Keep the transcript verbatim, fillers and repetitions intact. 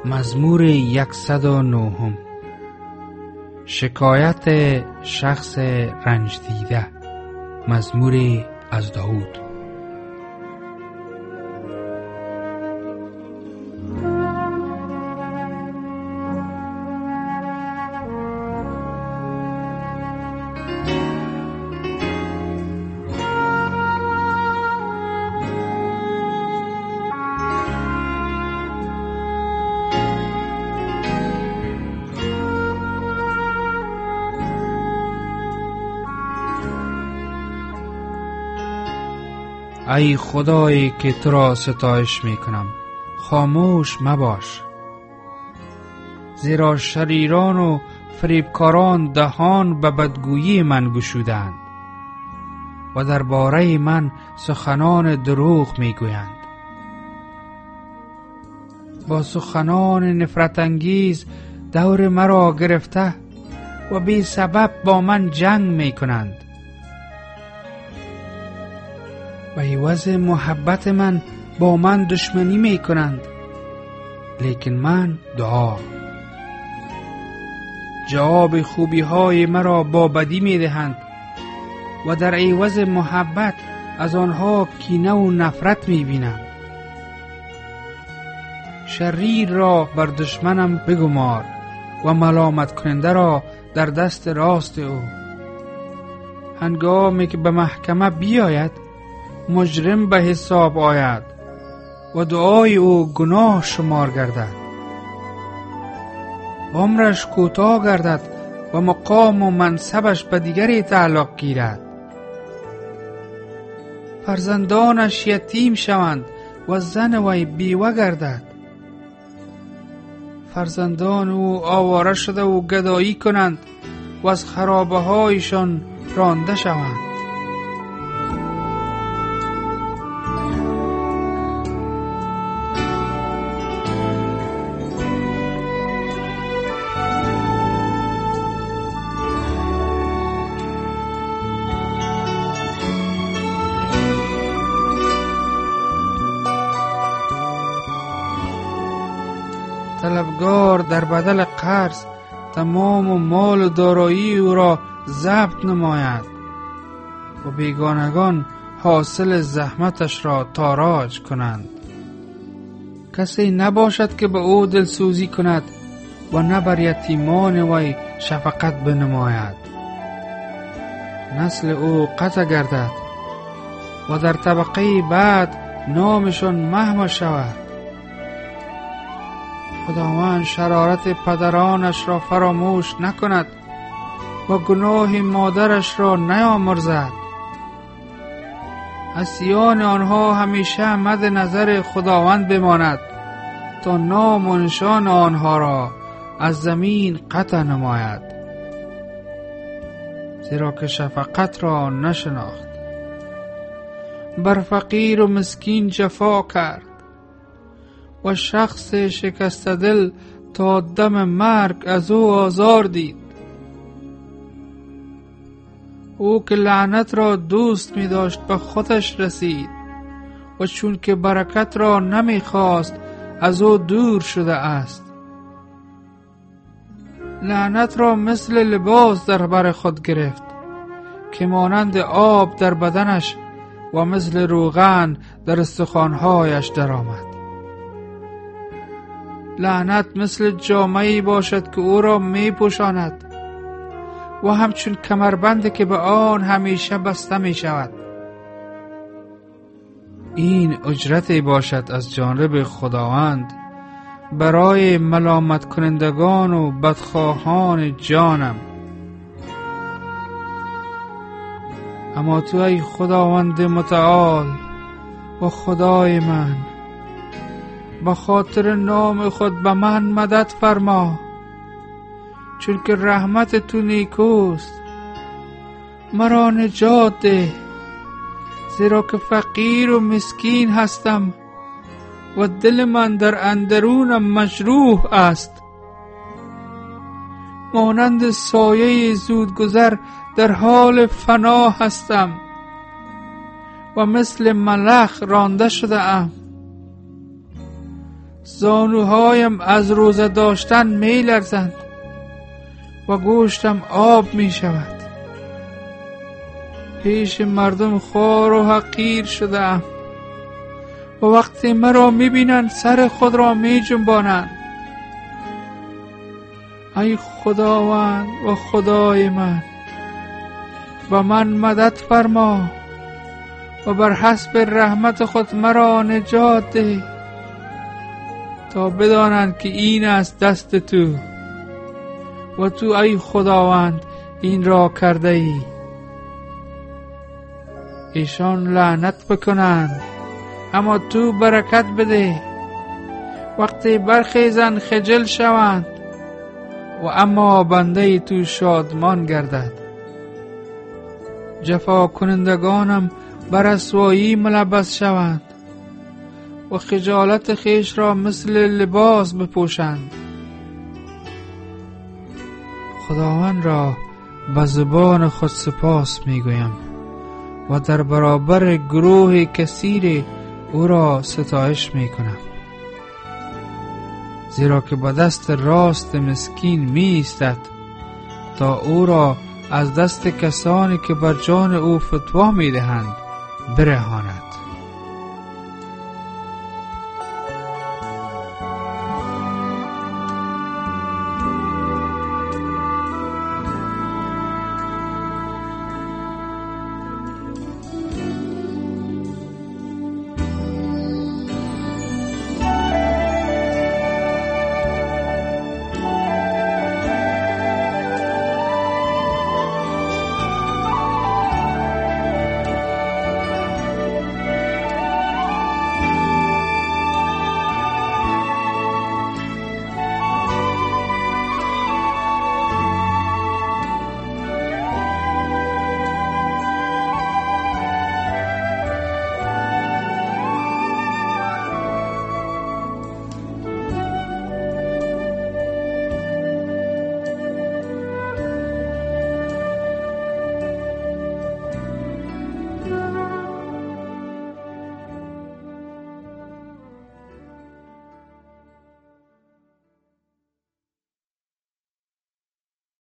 مزمور صد و نه. شکایت شخص رنج دیده. مزموری از داود. ای خدایی که تو را ستایش می کنم، خاموش مباش. زیرا شریران و فریبکاران دهان به بدگویی من گشودند و درباره من سخنان دروغ می گویند. با سخنان نفرت انگیز دور مرا گرفته و بی سبب با من جنگ می کنند. و عوض محبت من با من دشمنی می کنند، لیکن من دعا جواب خوبی های مرا با بدی می دهند و در عوض محبت از آنها کینه و نفرت می بینم. شریر را بر دشمنم بگمار و ملامت کننده را در دست راست او. هنگامی که به محکمه بیاید مجرم به حساب آید و دعای او گناه شمار گردد. عمرش کوتاه گردد و مقام و منصبش به دیگری تعلق گیرد. فرزندانش یتیم شوند و زن وی بیوه گردد. فرزندان او آواره شده و گدایی کنند و از خرابه هایشان رانده شوند. طلبگار در بدل قرض تمام و مال و دارایی او را ضبط نماید و بیگانگان حاصل زحمتش را تاراج کنند. کسی نباشد که به او دلسوزی کند و نه بر یتیمان وی شفقت بنماید. نسل او قطع گردد و در طبقه بعد نامشان محو شود. خداوند شرارت پدرانش را فراموش نکند و گناه مادرش را نیامرزد. عصیان آنها همیشه مد نظر خداوند بماند تا نام و نشان آنها را از زمین قطع نماید، زیرا که شفقت را نشناخت. بر فقیر و مسکین جفا کرد و شخص شکسته دل تا دم مرگ از او آزار دید. او که لعنت را دوست می داشت به خودش رسید و چون که برکت را نمی خواست از او دور شده است. لعنت را مثل لباس در بر خود گرفت که مانند آب در بدنش و مثل روغن در استخوانهایش در آمد. لعنت مثل جامه‌ای باشد که او را می پوشاند و همچون کمربند که به آن همیشه بسته می شود. این اجرتی باشد از جانب خداوند برای ملامت کنندگان و بدخواهان جانم. اما تو ای خداوند متعال و خدای من، به خاطر نام خود به من مدد فرما، چون که رحمت تو نیکوست. مرا نجات ده، زیرا که فقیر و مسکین هستم و دل من در اندرونم مجروح است. مانند سایه زودگذر در حال فنا هستم و مثل ملخ رانده شده ام. زانوهایم از روزه داشتن می لرزند و گوشتم آب می شود. پیش مردم خوار و حقیر شدم و وقتی مرا می بینند سر خود را می جنبانند. ای خداوند و خدای من، و من مدد فرما و بر حسب رحمت خود مرا نجات ده، تا بدانند که این است دست تو و تو ای خداوند این را کرده ای. ایشان لعنت بکنند اما تو برکت بده، وقتی برخیزند خجل شوند و اما بنده تو شادمان گردد. جفا کنندگانم بر رسوایی ملبس شوند و خجالت خیش را مثل لباس بپوشند. خداوند را به زبان خود سپاس میگویم و در برابر گروه کثیر او را ستایش میکنم، زیرا که به دست راست مسکین می ایستد تا او را از دست کسانی که بر جان او فتوا می دهند برهاند.